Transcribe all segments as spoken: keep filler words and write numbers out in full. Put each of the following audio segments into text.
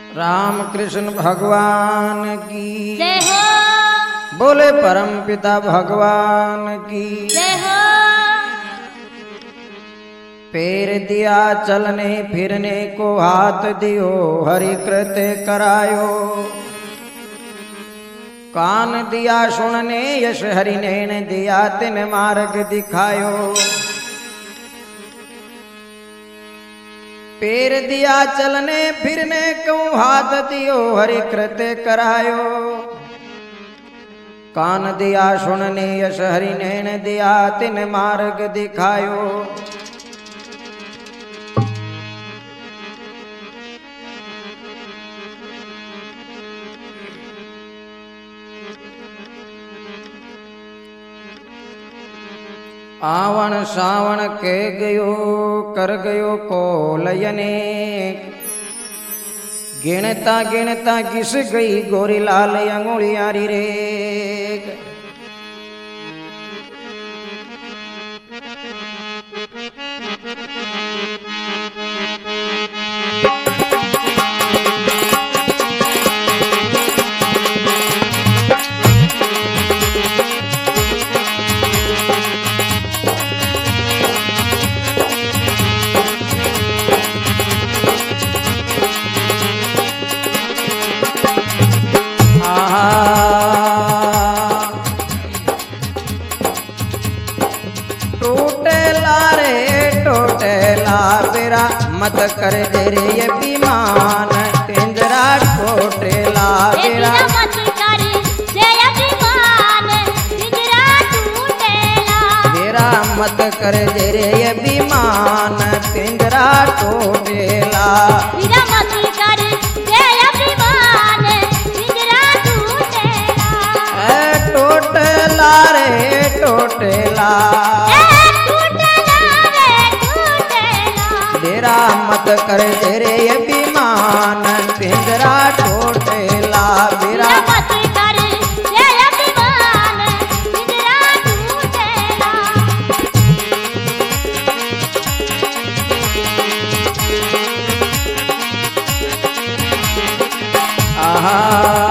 राम कृष्ण भगवान की जय हो। बोले परम पिता भगवान की जय हो। पैर दिया चलने फिरने को, हाथ दियो हरि कृत्य करायो। कान दिया सुनने यश हरि नैन दिया तिन मार्ग दिखायो। पैर दिया चलने फिरने को, हाथ दियो हरि कृत्य करायो। कान दिया सुनने यश हरि नैन दिया तिन मार्ग दिखायो। आवण सावण के गयो कर गयो को लयने, गिणता गिणता घिस गई गोरी लाल अंगुलियारी रे। मत कर दे रे ये बीमान, पिंजरा टूटेला बेरा। मत कर दे ये बीमान, पिंजरा टूटेला बेरा। मत कर दे रे ये बीमान, पिंजरा टूटेला बेरा। मत कर दे ये बीमान, पिंजरा टूटेला। ए टूटेला रे टूटेला, मत कर दे रे ये बीमान, पिंजरा टूटेला बेरा। मत कर दे ये बीमान, पिंजरा टूटेला। आहा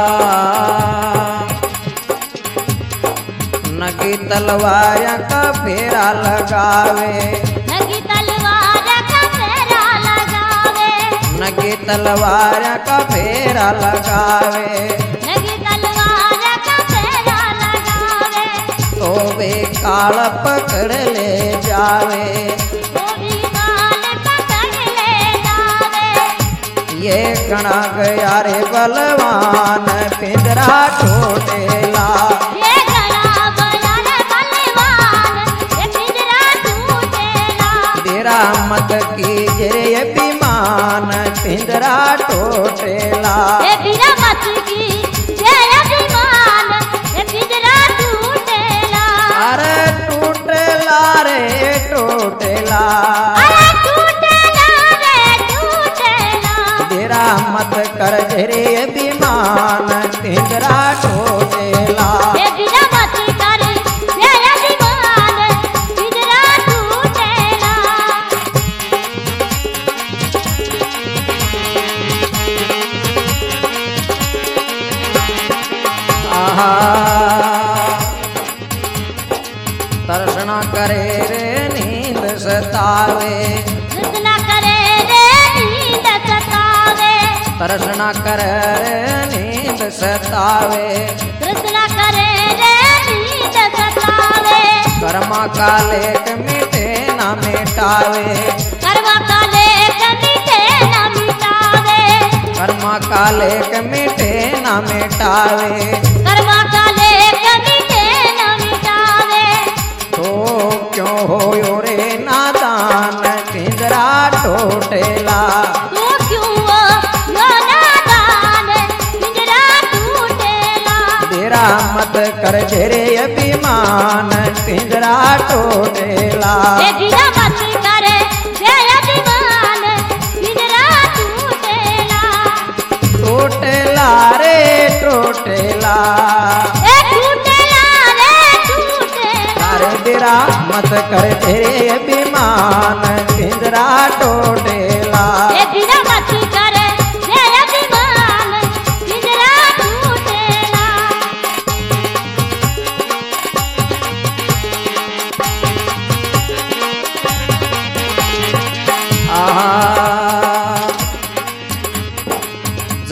नगी तलवार का फेरा लगावे, नगी तलवार का फेरा लगावे, नगी तलवार का फेरा लगावे। नगी तलवार का फेरा लगावे, तो वे काल पकड़ ले जावे, तो भी काल पकड़ ले जावे। ये गणा गया रे बलवान, पिंजरा टूटेला। ये गणा गया रे बलवान, ये पिंजरा टूटेला। तेरा मत कीजिए रे ये बीमान, पिंजरा टूटेला। ये बीरा मत की ये बीमान, ये पिंजरा टूटेला। अरे टूटेला रे टूटेला, अरे टूटेला रे टूटेला। तेरा मत कर रे ये बीमान, पिंजरा टूटेला। ये बीरा मत कर ये बीमान, पिंजरा टूटेला। आहा दर्शना करे रे नींद सतावे, दर्शना करे रे नींद सतावे, दर्शना करे रे नींद सतावे। दर्शना करे रे नींद सतावे। कर्मा काले मिटे ना मिटावे, कर्मा काले मिटे ना मिटावे, कर्मा काले मिटे ना मिटावे। कर्मा काले मिटे ना मिटावे। तो क्यों हो रे नादान, पिंजरा टूटेला। तू क्यों हो नादान, पिंजरा टूटेला। तेरा मत कर रे ये बीमान, पिंजरा टूटेला। ये बीरा मत करे दे ये बीमान, पिंजरा टूटेला। टूटेला रे टूटेला, ए टूटेला रे टूटेला। अरे तेरा मत कर रे ये बीमान, पिंजरा टूटेला। ये बीरा मत करे दे ये बीमान,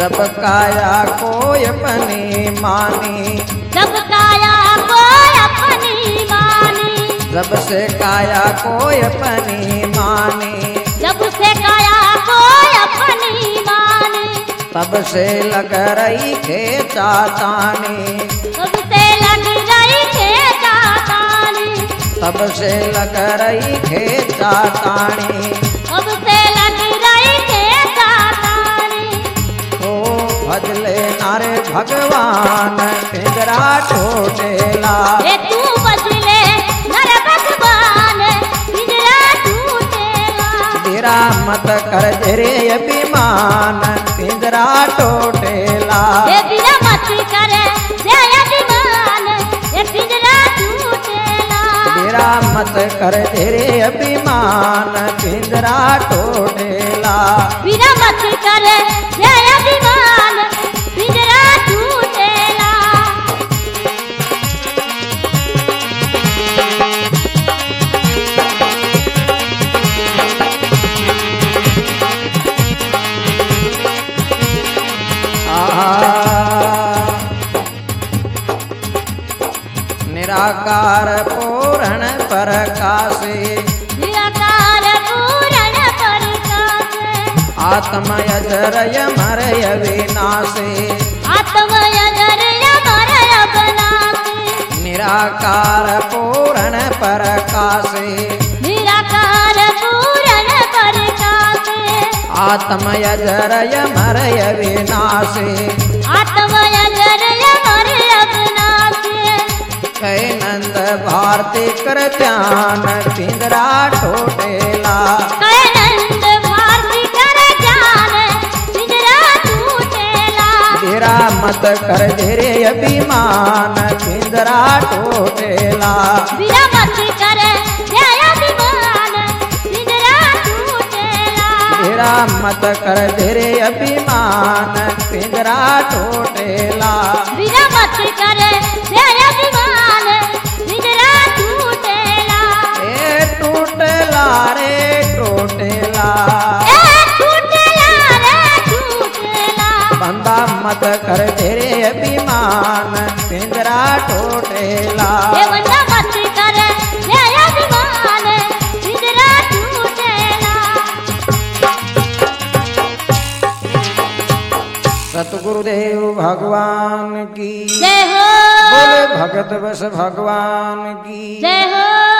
जब काया कोई अपनी मानी, जब काया कोई अपनी मानी, जब से काया कोई अपनी मानी, जब से काया कोई अपनी मानी, तब से लग रही खेचा तानी, तब से लग रही खेचा तानी, तब से लग रही खेचा तानी। तब से लग रही खेचा तानी। ओ भजले नारे भगवान पिंजरा टूटेला, ए तू बजले नर भगवान पिंजरा टूटेला। तेरा मत कर तेरे अभिमान पिंजरा टूटेला, ए बिना मत करे जय अभिमान ए पिंजरा टूटेला। तेरा मत कर तेरे अभिमान पिंजरा टूटेला, बिना मत करे जय अभिमान पिंजरा टूटेला। निराकार पूर्ण प्रकाशे, निराकार पूर्ण प्रकाशे, आत्मय जरय मरय विनाशे, आत्मय जरय मरय बनासे। निराकार पूर्ण प्रकाशे, निराकार पूर्ण प्रकाशे, आत्मय जरय मरय विनाशे। आत्मय जरय मरय बनासे। कै नंद भारती कर ध्यान पिंजरा टूटेला, कै नंद भारती कर ध्यान पिंजरा टूटेला। तेरा मत कर तेरे अभिमान पिंजरा टूटेला, बिना मत करे जय अभिमान पिंजरा टूटेला। तेरा मत कर तेरे अभिमान पिंजरा टूटेला, बिना मत करे जय अभिमान पिंजरा टूटेला। ए टूटेला रे टूटेला, ए टूटेला रे टूटेला। बंदा मत कर तेरे अभिमान पिंजरा टूटेला, ए बंदा मत करे जय अभिमान पिंजरा टूटेला। सतगुरुदेव भगवान की जय हो, बोले भगत बस भगवान की जय हो।